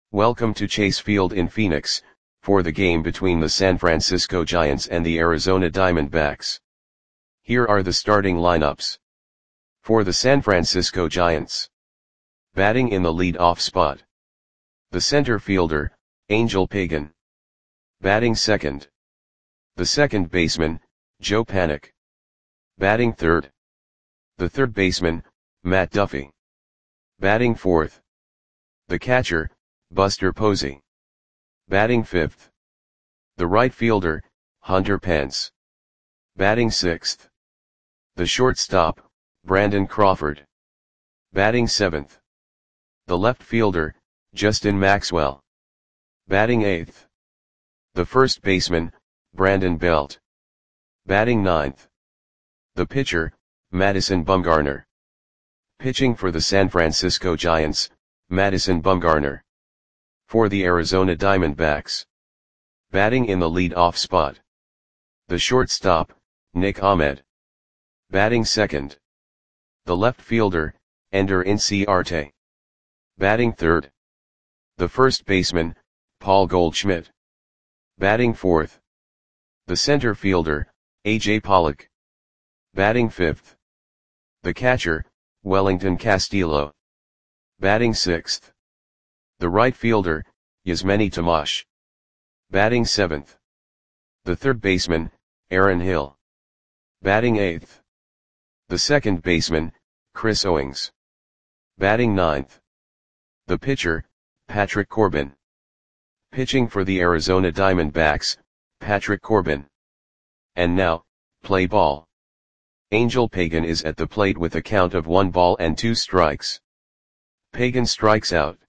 Welcome to Chase Field in Phoenix, for the game between the San Francisco Giants and the Arizona Diamondbacks. Here are the starting lineups. For the San Francisco Giants. Batting in the lead-off spot. The center fielder, Angel Pagan. Batting second. The second baseman, Joe Panik. Batting third. The third baseman, Matt Duffy. Batting fourth. The catcher, Buster Posey. Batting fifth. The right fielder, Hunter Pence. Batting sixth. The shortstop, Brandon Crawford. Batting seventh. The left fielder, Justin Maxwell. Batting eighth. The first baseman, Brandon Belt. Batting ninth. The pitcher, Madison Bumgarner. Pitching for the San Francisco Giants, Madison Bumgarner. For the Arizona Diamondbacks. Batting in the lead-off spot. The shortstop, Nick Ahmed. Batting second. The left fielder, Ender Inciarte. Batting third. The first baseman, Paul Goldschmidt. Batting fourth. The center fielder, A.J. Pollock. Batting fifth. The catcher, Wellington Castillo. Batting sixth. The right fielder, Yasmani Tomas. Batting seventh. The third baseman, Aaron Hill. Batting eighth. The second baseman, Chris Owings. Batting ninth. The pitcher, Patrick Corbin. Pitching for the Arizona Diamondbacks, Patrick Corbin. And now, play ball. Angel Pagan is at the plate with a count of 1 ball and 2 strikes. Pagan strikes out.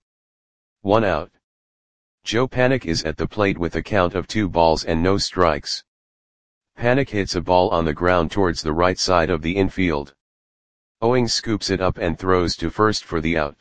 1 out. Joe Panik is at the plate with a count of 2 balls and no strikes. Panik hits a ball on the ground towards the right side of the infield. Owings scoops it up and throws to first for the out.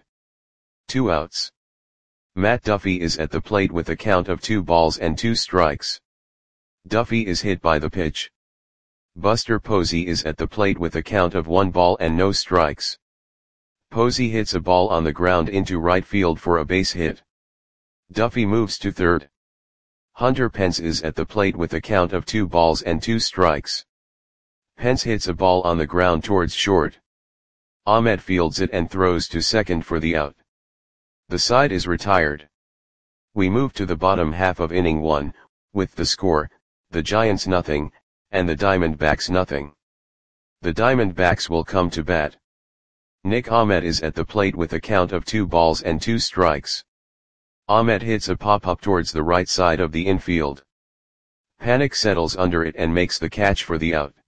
2 outs. Matt Duffy is at the plate with a count of 2 balls and 2 strikes. Duffy is hit by the pitch. Buster Posey is at the plate with a count of 1 ball and no strikes. Posey hits a ball on the ground into right field for a base hit. Duffy moves to third. Hunter Pence is at the plate with a count of 2 balls and 2 strikes. Pence hits a ball on the ground towards short. Ahmed fields it and throws to second for the out. The side is retired. We move to the bottom half of inning 1, with the score, the Giants nothing, and the Diamondbacks nothing. The Diamondbacks will come to bat. Nick Ahmed is at the plate with a count of 2 balls and 2 strikes. Ahmed hits a pop-up towards the right side of the infield. Panik settles under it and makes the catch for the out.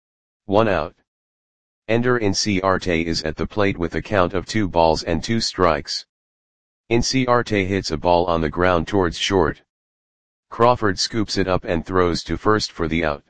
1 out. Ender Inciarte is at the plate with a count of 2 balls and 2 strikes. Inciarte hits a ball on the ground towards short. Crawford scoops it up and throws to first for the out.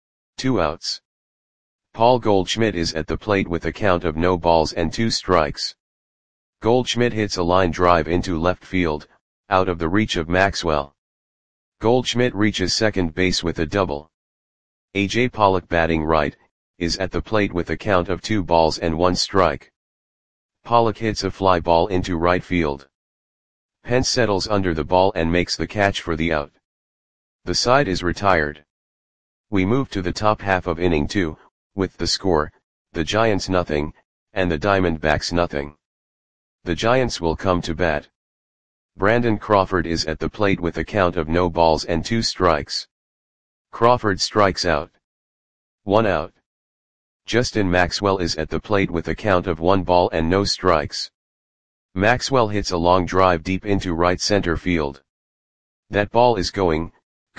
2 outs. Paul Goldschmidt is at the plate with a count of no balls and 2 strikes. Goldschmidt hits a line drive into left field, out of the reach of Maxwell. Goldschmidt reaches second base with a double. A.J. Pollock, batting right, is at the plate with a count of 2 balls and 1 strike. Pollock hits a fly ball into right field. Pence settles under the ball and makes the catch for the out. The side is retired. We move to the top half of inning 2, with the score, the Giants nothing, and the Diamondbacks nothing. The Giants will come to bat. Brandon Crawford is at the plate with a count of no balls and 2 strikes. Crawford strikes out. 1 out. Justin Maxwell is at the plate with a count of 1 ball and no strikes. Maxwell hits a long drive deep into right center field. That ball is gone.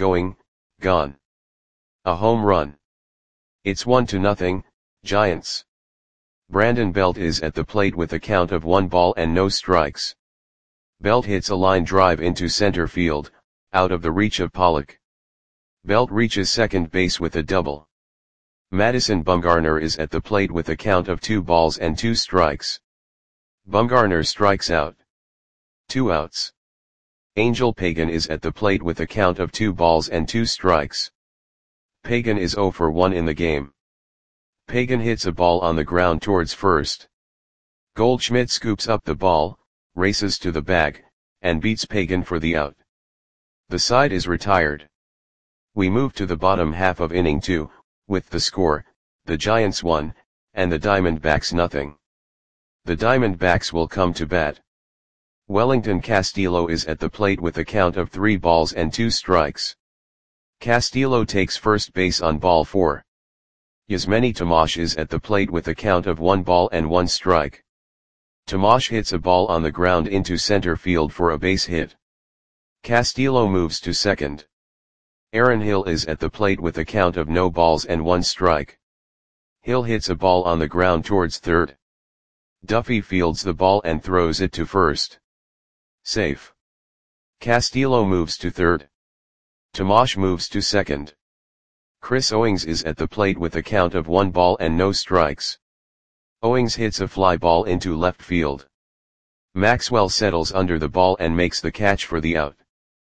A home run. It's 1-0, Giants. Brandon Belt is at the plate with a count of 1 ball and no strikes. Belt hits a line drive into center field, out of the reach of Pollock. Belt reaches second base with a double. Madison Bumgarner is at the plate with a count of 2 balls and 2 strikes. Bumgarner strikes out. 2 outs. Angel Pagan is at the plate with a count of 2 balls and 2 strikes. Pagan is 0 for 1 in the game. Pagan hits a ball on the ground towards first. Goldschmidt scoops up the ball, races to the bag, and beats Pagan for the out. The side is retired. We move to the bottom half of inning 2, with the score, the Giants 1, and the Diamondbacks nothing. The Diamondbacks will come to bat. Wellington Castillo is at the plate with a count of 3 balls and 2 strikes. Castillo takes first base on ball 4. Yasmani Tomash is at the plate with a count of 1 ball and 1 strike. Tomash hits a ball on the ground into center field for a base hit. Castillo moves to second. Aaron Hill is at the plate with a count of no balls and 1 strike. Hill hits a ball on the ground towards third. Duffy fields the ball and throws it to first. Safe. Castillo moves to third. Tomash moves to second. Chris Owings is at the plate with a count of 1 ball and no strikes. Owings hits a fly ball into left field. Maxwell settles under the ball and makes the catch for the out.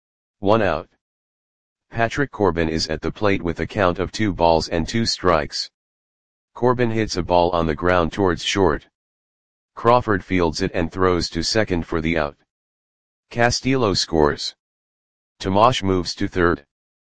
1 out. Patrick Corbin is at the plate with a count of 2 balls and 2 strikes. Corbin hits a ball on the ground towards short. Crawford fields it and throws to second for the out. Castillo scores. Tomash moves to third.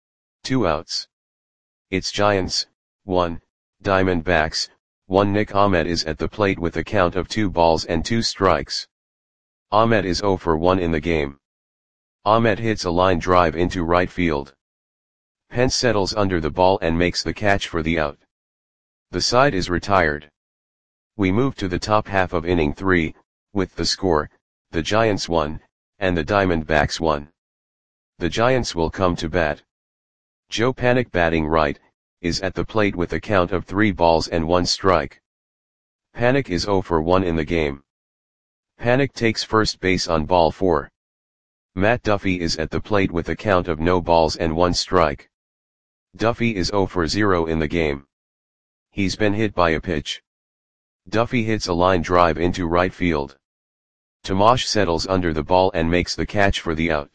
2 outs. It's Giants, 1, Diamondbacks, 1. Nick Ahmed is at the plate with a count of 2 balls and 2 strikes. Ahmed is 0 for 1 in the game. Ahmed hits a line drive into right field. Pence settles under the ball and makes the catch for the out. The side is retired. We move to the top half of inning 3, with the score, the Giants 1, and the Diamondbacks 1. The Giants will come to bat. Joe Panik, batting right, is at the plate with a count of 3 balls and 1 strike. Panik is 0 for 1 in the game. Panik takes first base on ball 4. Matt Duffy is at the plate with a count of no balls and 1 strike. Duffy is 0 for 0 in the game. He's been hit by a pitch. Duffy hits a line drive into right field. Tomash settles under the ball and makes the catch for the out.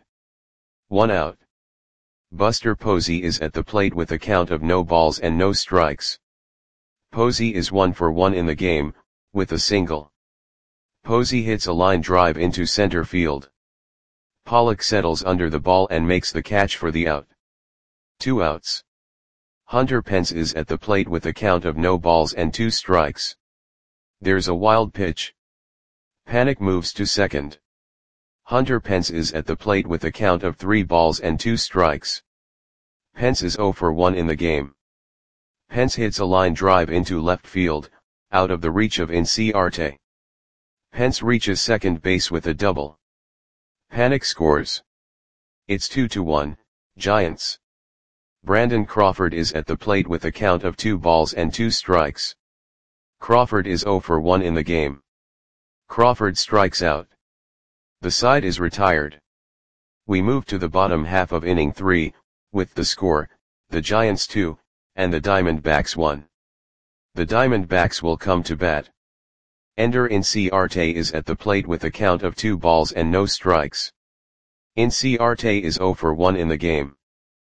1 out. Buster Posey is at the plate with a count of no balls and no strikes. Posey is 1 for 1 in the game, with a single. Posey hits a line drive into center field. Pollock settles under the ball and makes the catch for the out. 2 outs. Hunter Pence is at the plate with a count of no balls and 2 strikes. There's a wild pitch. Panik moves to second. Hunter Pence is at the plate with a count of 3 balls and 2 strikes. Pence is 0 for 1 in the game. Pence hits a line drive into left field, out of the reach of Inciarte. Pence reaches second base with a double. Panik scores. It's 2-1, Giants. Brandon Crawford is at the plate with a count of 2 balls and 2 strikes. Crawford is 0 for 1 in the game. Crawford strikes out. The side is retired. We move to the bottom half of inning 3, with the score, the Giants 2, and the Diamondbacks 1. The Diamondbacks will come to bat. Ender Inciarte is at the plate with a count of 2 balls and no strikes. Inciarte is 0 for 1 in the game.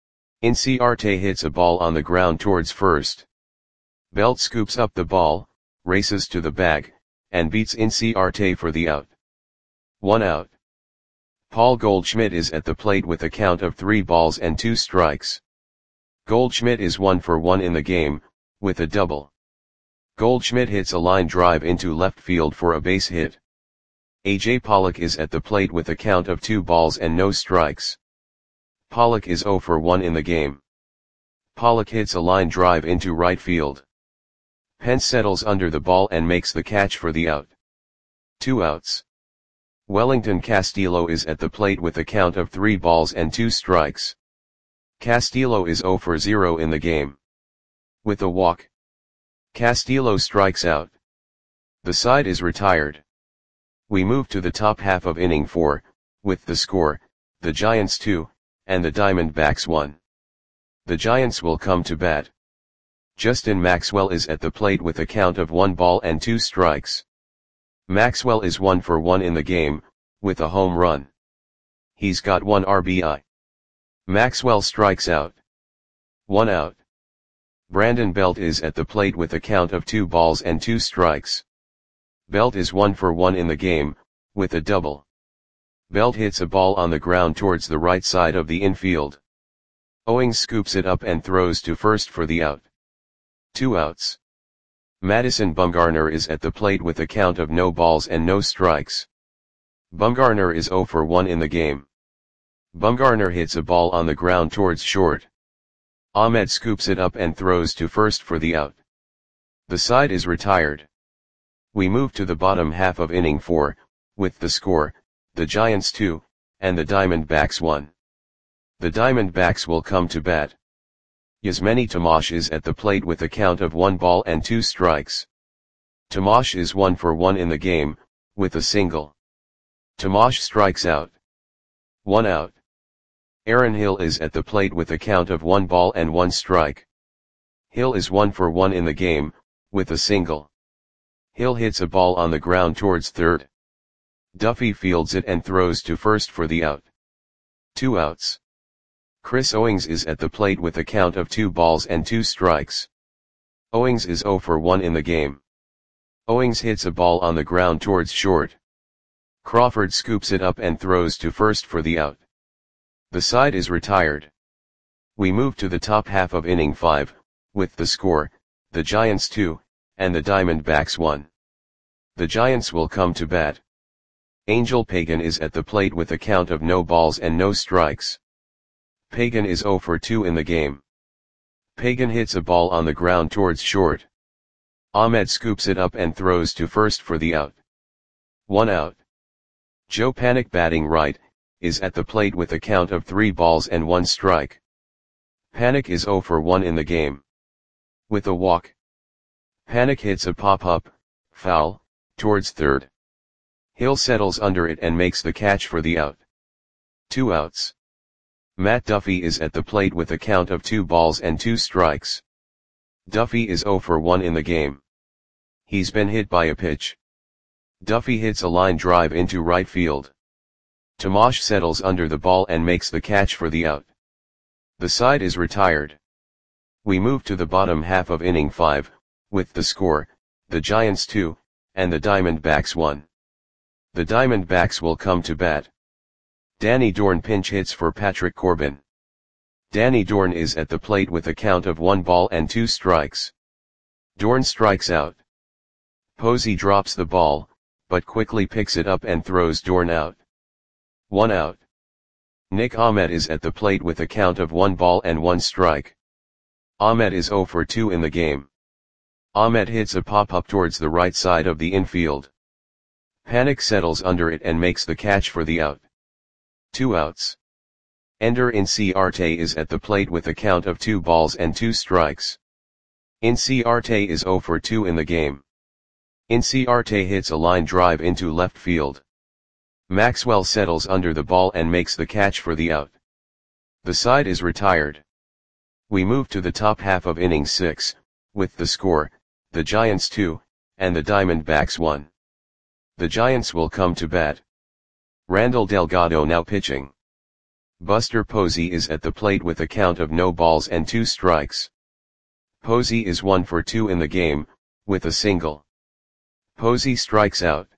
Inciarte hits a ball on the ground towards first. Belt scoops up the ball, races to the bag, and beats Inciarte for the out. 1 out. Paul Goldschmidt is at the plate with a count of 3 balls and 2 strikes. Goldschmidt is 1 for 1 in the game, with a double. Goldschmidt hits a line drive into left field for a base hit. A.J. Pollock is at the plate with a count of 2 balls and no strikes. Pollock is 0 for 1 in the game. Pollock hits a line drive into right field. Pence settles under the ball and makes the catch for the out. 2 outs. Wellington Castillo is at the plate with a count of 3 balls and 2 strikes. Castillo is 0 for 0 in the game. With a walk, Castillo strikes out. The side is retired. We move to the top half of inning 4, with the score, the Giants 2, and the Diamondbacks 1. The Giants will come to bat. Justin Maxwell is at the plate with a count of 1 ball and 2 strikes. Maxwell is 1 for 1 in the game, with a home run. He's got 1 RBI. Maxwell strikes out. 1 out. Brandon Belt is at the plate with a count of 2 balls and 2 strikes. Belt is 1 for 1 in the game, with a double. Belt hits a ball on the ground towards the right side of the infield. Owings scoops it up and throws to first for the out. 2 outs. Madison Bumgarner is at the plate with a count of no balls and no strikes. Bumgarner is 0 for 1 in the game. Bumgarner hits a ball on the ground towards short. Ahmed scoops it up and throws to first for the out. The side is retired. We move to the bottom half of inning 4, with the score, the Giants 2, and the Diamondbacks 1. The Diamondbacks will come to bat. Yasmani Tomas is at the plate with a count of 1 ball and 2 strikes. Tomas is 1 for 1 in the game, with a single. Tomas strikes out. 1 out. Aaron Hill is at the plate with a count of 1 ball and 1 strike. Hill is 1 for 1 in the game, with a single. Hill hits a ball on the ground towards third. Duffy fields it and throws to first for the out. 2 outs. Chris Owings is at the plate with a count of 2 balls and 2 strikes. Owings is 0 for 1 in the game. Owings hits a ball on the ground towards short. Crawford scoops it up and throws to first for the out. The side is retired. We move to the top half of inning 5, with the score, the Giants 2, and the Diamondbacks 1. The Giants will come to bat. Angel Pagan is at the plate with a count of no balls and no strikes. Pagan is 0 for 2 in the game. Pagan hits a ball on the ground towards short. Ahmed scoops it up and throws to first for the out. 1 out. Joe Panik, batting right, is at the plate with a count of 3 balls and 1 strike. Panik is 0 for 1 in the game. With a walk. Panik hits a pop-up, foul, towards third. Hill settles under it and makes the catch for the out. 2 outs. Matt Duffy is at the plate with a count of 2 balls and 2 strikes. Duffy is 0 for 1 in the game. He's been hit by a pitch. Duffy hits a line drive into right field. Tomas settles under the ball and makes the catch for the out. The side is retired. We move to the bottom half of inning 5, with the score, the Giants 2, and the Diamondbacks 1. The Diamondbacks will come to bat. Danny Dorn pinch hits for Patrick Corbin. Danny Dorn is at the plate with a count of 1 ball and 2 strikes. Dorn strikes out. Posey drops the ball, but quickly picks it up and throws Dorn out. 1 out. Nick Ahmed is at the plate with a count of 1 ball and 1 strike. Ahmed is 0 for 2 in the game. Ahmed hits a pop-up towards the right side of the infield. Panik settles under it and makes the catch for the out. 2 outs. Ender Inciarte is at the plate with a count of 2 balls and 2 strikes. Inciarte is 0 for 2 in the game. Inciarte hits a line drive into left field. Maxwell settles under the ball and makes the catch for the out. The side is retired. We move to the top half of inning 6, with the score, the Giants 2, and the Diamondbacks 1. The Giants will come to bat. Randall Delgado now pitching. Buster Posey is at the plate with a count of no balls and 2 strikes. Posey is 1 for 2 in the game, with a single. Posey strikes out.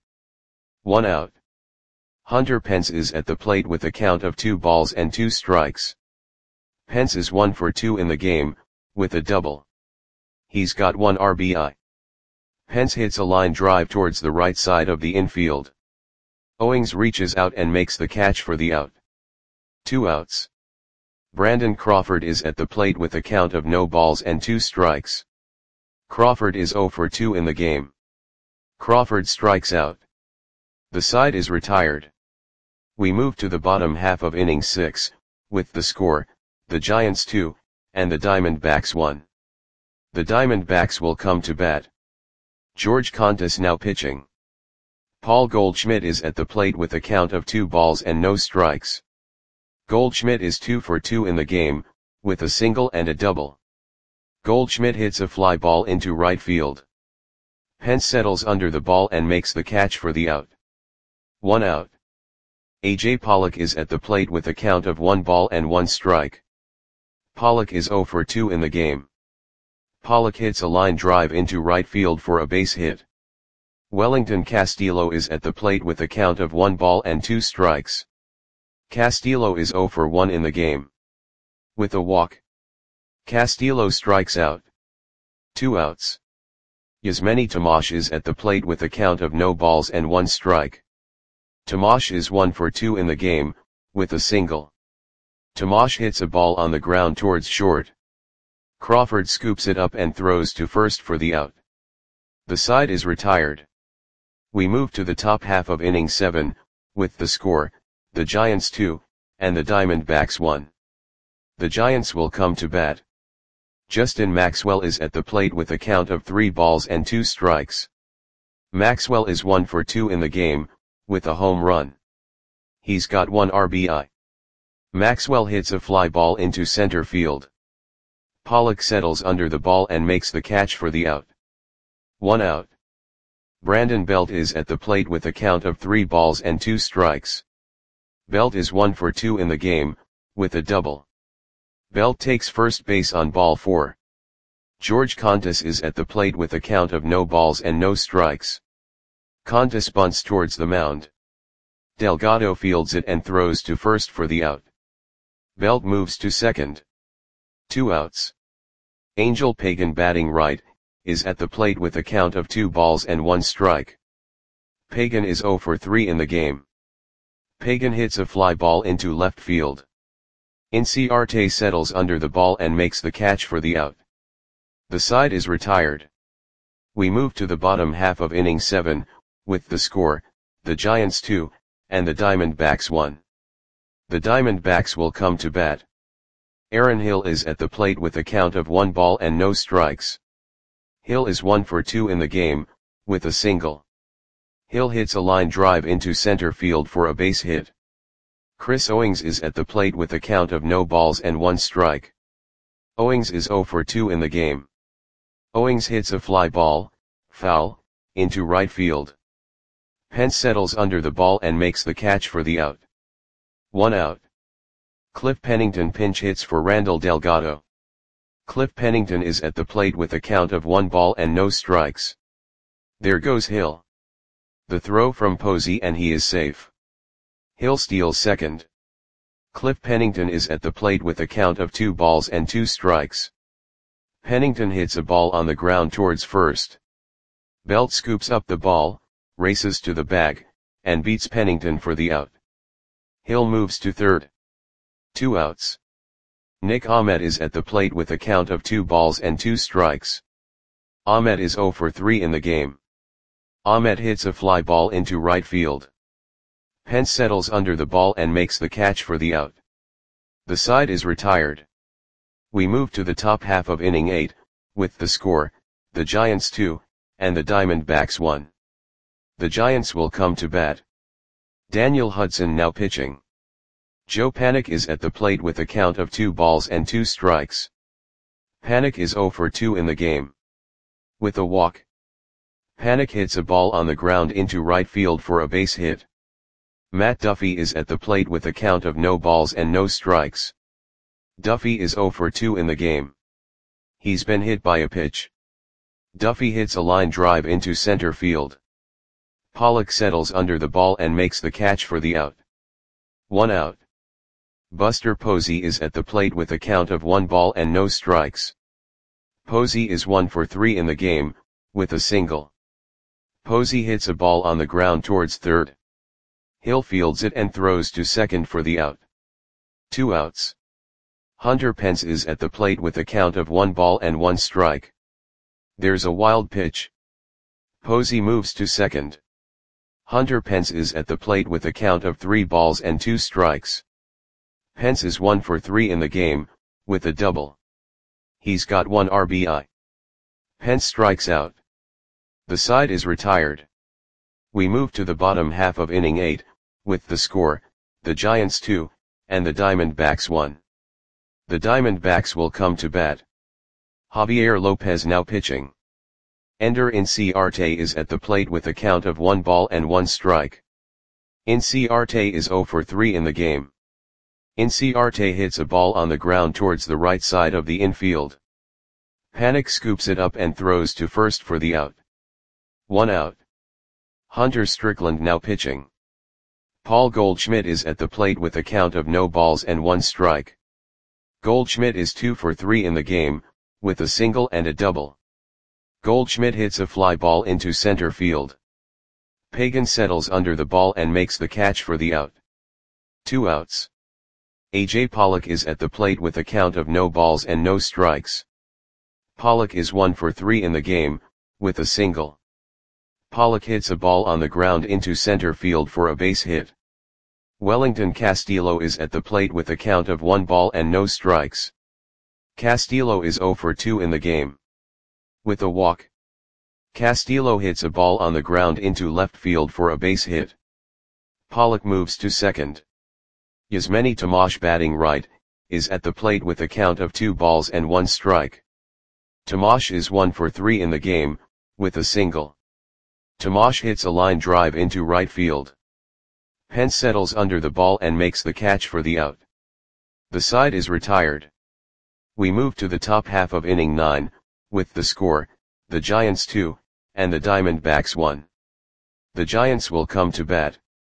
1 out. Hunter Pence is at the plate with a count of 2 balls and 2 strikes. Pence is 1 for 2 in the game, with a double. He's got 1 RBI. Pence hits a line drive towards the right side of the infield. Owings reaches out and makes the catch for the out. 2 outs. Brandon Crawford is at the plate with a count of no balls and 2 strikes. Crawford is 0 for 2 in the game. Crawford strikes out. The side is retired. We move to the bottom half of inning 6, with the score, the Giants 2, and the Diamondbacks 1. The Diamondbacks will come to bat. George Contis now pitching. Paul Goldschmidt is at the plate with a count of 2 balls and no strikes. Goldschmidt is 2 for 2 in the game, with a single and a double. Goldschmidt hits a fly ball into right field. Pence settles under the ball and makes the catch for the out. 1 out. A.J. Pollock is at the plate with a count of 1 ball and 1 strike. Pollock is 0 for 2 in the game. Pollock hits a line drive into right field for a base hit. Wellington Castillo is at the plate with a count of 1 ball and 2 strikes. Castillo is 0 for 1 in the game. With a walk, Castillo strikes out. 2 outs. Yasmani Tomash is at the plate with a count of no balls and 1 strike. Tomash is 1 for 2 in the game, with a single. Tomash hits a ball on the ground towards short. Crawford scoops it up and throws to first for the out. The side is retired. We move to the top half of inning 7, with the score, the Giants 2, and the Diamondbacks 1. The Giants will come to bat. Justin Maxwell is at the plate with a count of 3 balls and 2 strikes. Maxwell is 1 for 2 in the game, with a home run. He's got 1 RBI. Maxwell hits a fly ball into center field. Pollock settles under the ball and makes the catch for the out. 1 out. Brandon Belt is at the plate with a count of 3 balls and 2 strikes. Belt is 1 for 2 in the game, with a double. Belt takes first base on ball 4. George Contis is at the plate with a count of no balls and no strikes. Contis bunts towards the mound. Delgado fields it and throws to first for the out. Belt moves to second. 2 outs. Angel Pagan, batting right, is at the plate with a count of 2 balls and 1 strike. Pagan is 0 for 3 in the game. Pagan hits a fly ball into left field. Inciarte settles under the ball and makes the catch for the out. The side is retired. We move to the bottom half of inning 7, with the score, the Giants 2, and the Diamondbacks 1. The Diamondbacks will come to bat. Aaron Hill is at the plate with a count of 1 ball and no strikes. Hill is 1 for 2 in the game, with a single. Hill hits a line drive into center field for a base hit. Chris Owings is at the plate with a count of no balls and 1 strike. Owings is 0 for 2 in the game. Owings hits a fly ball, foul, into right field. Pence settles under the ball and makes the catch for the out. 1 out. Cliff Pennington pinch hits for Randall Delgado. Cliff Pennington is at the plate with a count of 1 ball and no strikes. There goes Hill. The throw from Posey and he is safe. Hill steals second. Cliff Pennington is at the plate with a count of 2 balls and 2 strikes. Pennington hits a ball on the ground towards first. Belt scoops up the ball, races to the bag, and beats Pennington for the out. Hill moves to third. 2 outs. Nick Ahmed is at the plate with a count of 2 balls and 2 strikes. Ahmed is 0 for 3 in the game. Ahmed hits a fly ball into right field. Pence settles under the ball and makes the catch for the out. The side is retired. We move to the top half of inning 8, with the score, the Giants 2, and the Diamondbacks 1. The Giants will come to bat. Daniel Hudson now pitching. Joe Panik is at the plate with a count of 2 balls and 2 strikes. Panik is 0 for 2 in the game. With a walk, Panik hits a ball on the ground into right field for a base hit. Matt Duffy is at the plate with a count of no balls and no strikes. Duffy is 0 for 2 in the game. He's been hit by a pitch. Duffy hits a line drive into center field. Pollock settles under the ball and makes the catch for the out. 1 out. Buster Posey is at the plate with a count of 1 ball and no strikes. Posey is 1 for 3 in the game, with a single. Posey hits a ball on the ground towards third. Hill fields it and throws to second for the out. 2 outs. Hunter Pence is at the plate with a count of 1 ball and 1 strike. There's a wild pitch. Posey moves to second. Hunter Pence is at the plate with a count of 3 balls and 2 strikes. Pence is 1 for 3 in the game, with a double. He's got 1 RBI. Pence strikes out. The side is retired. We move to the bottom half of inning 8, with the score, the Giants 2, and the Diamondbacks 1. The Diamondbacks will come to bat. Javier Lopez now pitching. Ender Inciarte is at the plate with a count of 1 ball and 1 strike. Inciarte is 0 for 3 in the game. Inciarte hits a ball on the ground towards the right side of the infield. Panik scoops it up and throws to first for the out. 1 out. Hunter Strickland now pitching. Paul Goldschmidt is at the plate with a count of no balls and 1 strike. Goldschmidt is 2 for 3 in the game, with a single and a double. Goldschmidt hits a fly ball into center field. Pagan settles under the ball and makes the catch for the out. 2 outs. A.J. Pollock is at the plate with a count of no balls and no strikes. Pollock is 1 for 3 in the game, with a single. Pollock hits a ball on the ground into center field for a base hit. Wellington Castillo is at the plate with a count of 1 ball and no strikes. Castillo is 0 for 2 in the game. With a walk. Castillo hits a ball on the ground into left field for a base hit. Pollock moves to second. Yasmani Tomash, batting right, is at the plate with a count of 2 balls and 1 strike. Tomash is 1 for 3 in the game, with a single. Tomash hits a line drive into right field. Pence settles under the ball and makes the catch for the out. The side is retired. We move to the top half of inning 9, with the score, the Giants 2, and the Diamondbacks 1. The Giants will come to bat.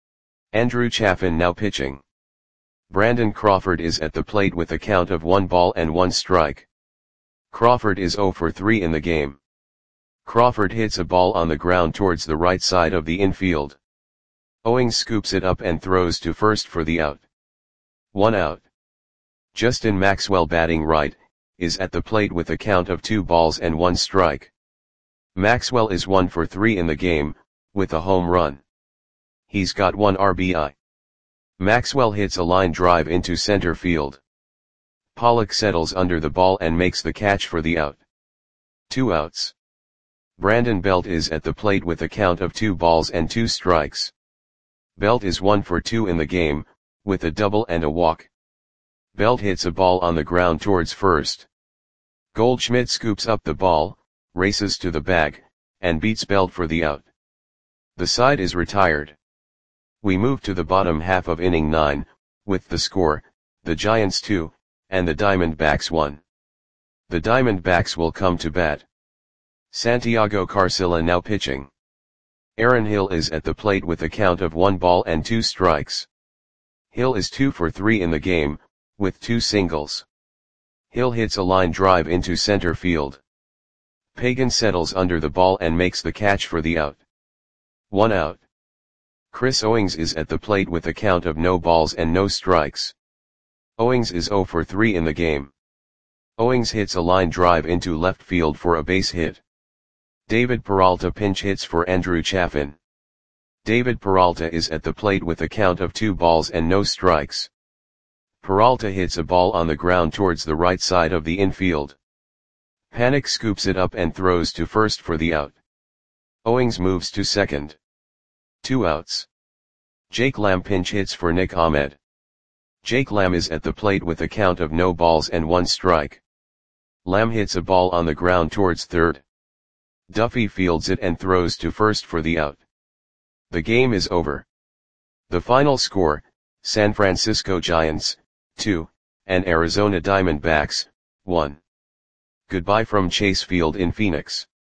Andrew Chafin now pitching. Brandon Crawford is at the plate with a count of 1 ball and 1 strike. Crawford is 0 for 3 in the game. Crawford hits a ball on the ground towards the right side of the infield. Owings scoops it up and throws to first for the out. 1 out. Justin Maxwell, batting right, is at the plate with a count of 2 balls and 1 strike. Maxwell is 1 for 3 in the game, with a home run. He's got 1 RBI. Maxwell hits a line drive into center field. Pollock settles under the ball and makes the catch for the out. 2 outs. Brandon Belt is at the plate with a count of 2 balls and 2 strikes. Belt is 1 for 2 in the game, with a double and a walk. Belt hits a ball on the ground towards first. Goldschmidt scoops up the ball, races to the bag, and beats Belt for the out. The side is retired. We move to the bottom half of inning 9, with the score, the Giants 2, and the Diamondbacks 1. The Diamondbacks will come to bat. Santiago Carcilla now pitching. Aaron Hill is at the plate with a count of 1 ball and 2 strikes. Hill is 2 for 3 in the game, with 2 singles. Hill hits a line drive into center field. Pagan settles under the ball and makes the catch for the out. 1 out. Chris Owings is at the plate with a count of no balls and no strikes. Owings is 0 for 3 in the game. Owings hits a line drive into left field for a base hit. David Peralta pinch hits for Andrew Chafin. David Peralta is at the plate with a count of 2 balls and no strikes. Peralta hits a ball on the ground towards the right side of the infield. Panik scoops it up and throws to first for the out. Owings moves to second. 2 outs. Jake Lamb pinch hits for Nick Ahmed. Jake Lamb is at the plate with a count of no balls and 1 strike. Lamb hits a ball on the ground towards third. Duffy fields it and throws to first for the out. The game is over. The final score, San Francisco Giants, 2, and Arizona Diamondbacks, 1. Goodbye from Chase Field in Phoenix.